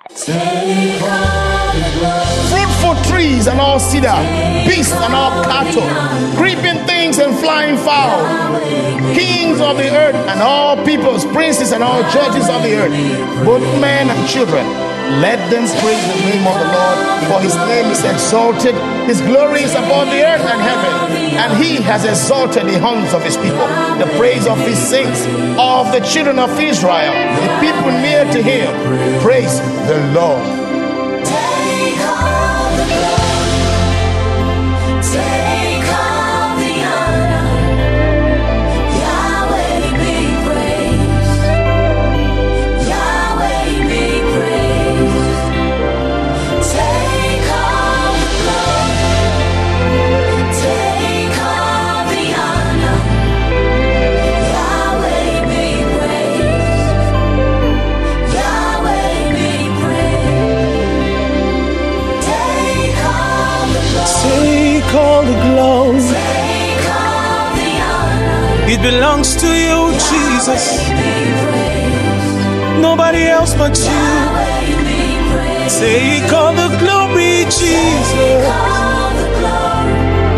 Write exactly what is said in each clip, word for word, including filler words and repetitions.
Fruitful trees and all cedar, beasts and all cattle, creeping things and flying fowl, kings of the earth and all peoples, princes and all judges of the earth, both men and children. Let them praise the name of the Lord, for his name is exalted. His glory is above the earth and heaven, and he has exalted the horns of his people, the praise of his saints, of the children of Israel, the people near to him. Praise the Lord. Take all the glory, take all the honor, Yahweh be praised, Yahweh be praised. Take all the glory, take all the honor, Yahweh be praised, Yahweh be praised. Take all the glory, Take all the glory. take all the honor, It belongs to you, Jesus. Nobody else but you. Yahweh be praised. Take all the glory, Take Jesus. all the glory,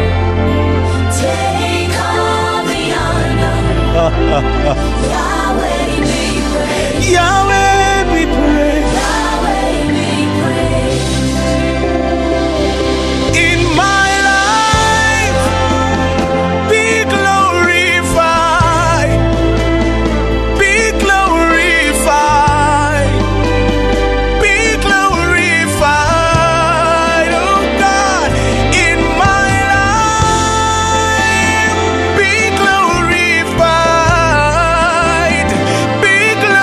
take all the honor, Yahweh be praised, Yahweh be praised. Yahweh be praised. In my life, be glorified. Be glorified. Be glorified. Oh God, in my life, be glorified. Be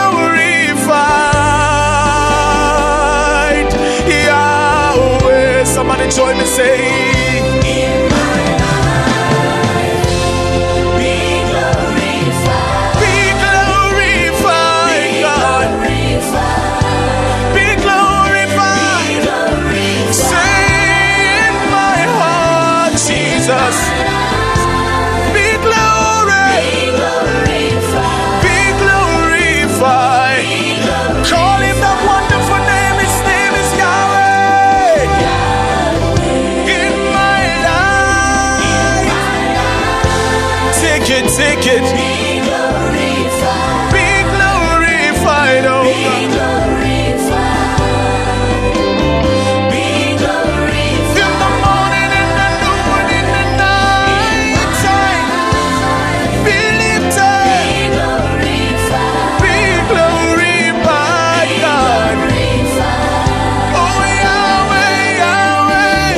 glorified. Yahweh, somebody join me, say. In my life, be glorified, Be glorified, God. glorified, Be glorified. glorified. Say in my heart, Jesus. Be glory. Be glorified, Be glorified. Call him that wonderful name. His name is Yahweh. In my life. Take it, take it. be glorified, Be glorified, oh be God. glorified, be glorified. In the morning, in the noon, in the night time. Be lifted. Be glorified, Be glorified, God. glorified. Oh, Yahweh, Yahweh.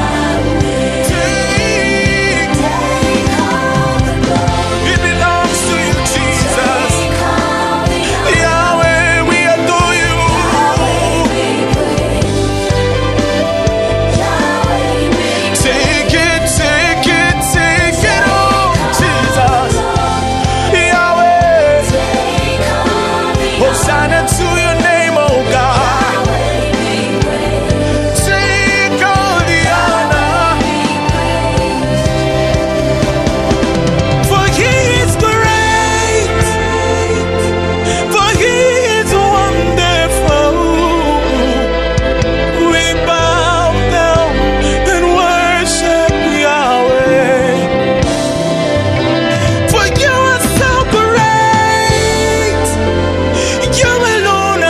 Take, Take all the glory, it belongs to you, Jesus. take all the honor, Yahweh, we adore you. Yahweh be praised, Yahweh be praised. Take it, take it, take it, oh, Jesus. Yahweh, Take all the Hosanna to your name, oh God. Yahweh be praised, Take all the honor, for he is great, for he is wonderful. We bow down and worship Yahweh, for you are so great. You alone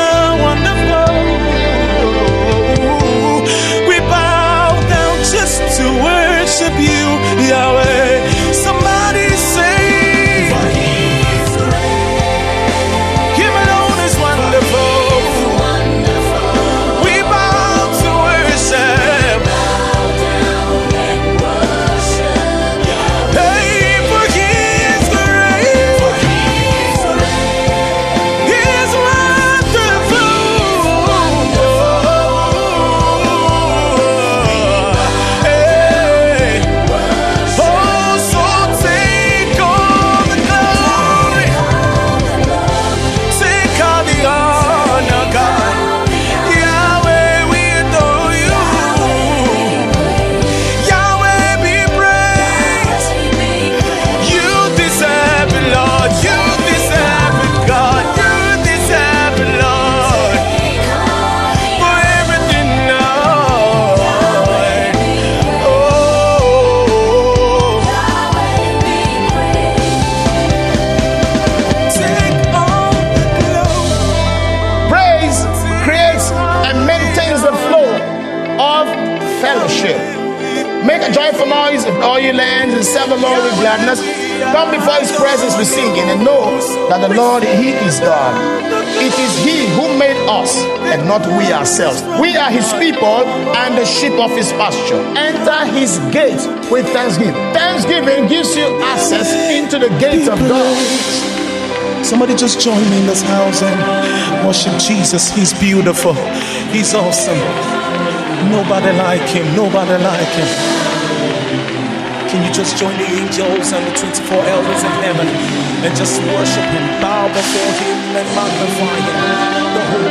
fellowship. Make a joyful noise, all you lands, and serve the Lord with gladness. Come before his presence with singing, and know that the Lord, he is God. It is he who made us, and not we ourselves. We are his people and the sheep of his pasture. Enter his gates with thanksgiving. Thanksgiving gives you access into the gates of God. Somebody just join me in this house and worship Jesus. He's beautiful. He's awesome. Nobody like him. Nobody like him. Can you just join the angels and the twenty-four elders in heaven and just worship him, bow before him and magnify him? The whole